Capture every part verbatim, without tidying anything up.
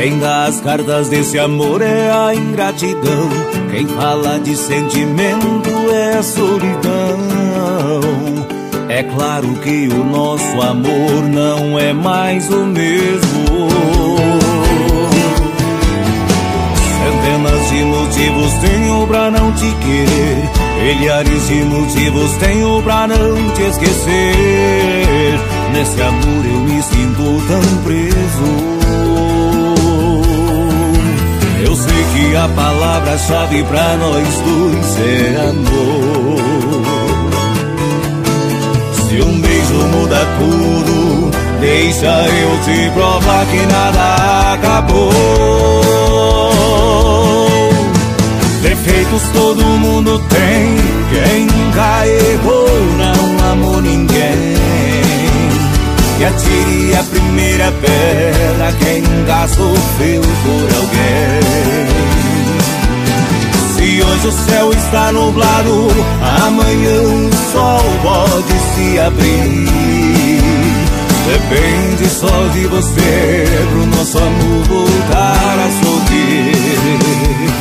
Quem dá as cartas desse amor é a ingratidão. Quem fala de sentimento é a solidão. É claro que o nosso amor não é mais o mesmo. Centenas de motivos tenho pra não te querer, milhares de motivos tenho pra não te esquecer. Nesse amor eu me sinto tão preso. Eu sei que a palavra-chave pra nós dois é amor. Se um beijo muda tudo, deixa eu te provar que nada acabou. Defeitos todo mundo tem, quem nunca errou não amou ninguém. E atire a primeira pedra quem nunca sofreu por alguém. Se hoje o céu está nublado, amanhã o sol pode se abrir. Depende só de você pro nosso amor voltar a sorrir.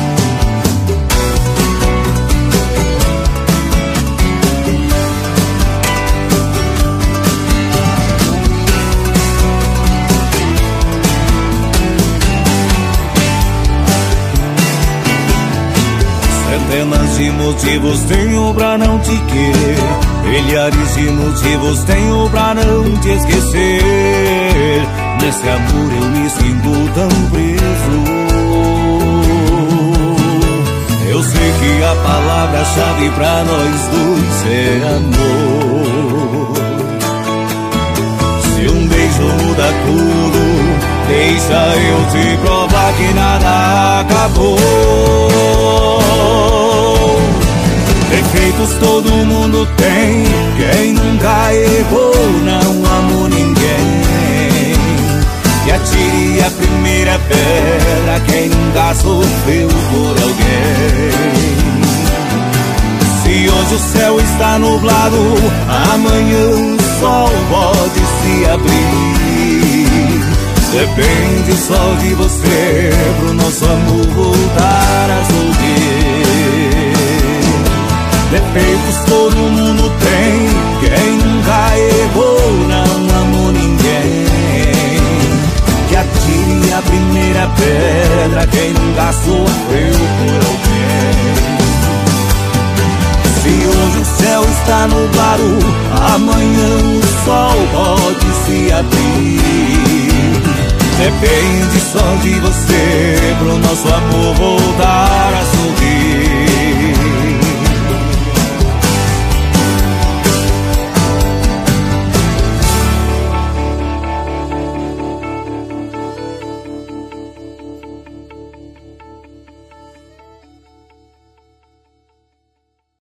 Centenas de motivos tenho pra não te querer, milhares de motivos tenho pra não te esquecer. Nesse amor eu me sinto tão preso. Eu sei que a palavra-chave pra nós dois é amor. Se um beijo muda tudo, deixa eu te provar que nada acabou. Defeitos todo mundo tem, quem nunca errou não amou ninguém. E atire a primeira pedra quem nunca sofreu por alguém. Se hoje o céu está nublado, amanhã o sol pode se abrir. Depende só de você pro nosso amor voltar a sorrir. Defeitos todo mundo tem, quem nunca errou não amou ninguém. Que atire a primeira pedra quem nunca sofreu por alguém. Se hoje o céu está nublado, amanhã o sol pode se abrir. Depende só de você pro nosso amor voltar a sorrir.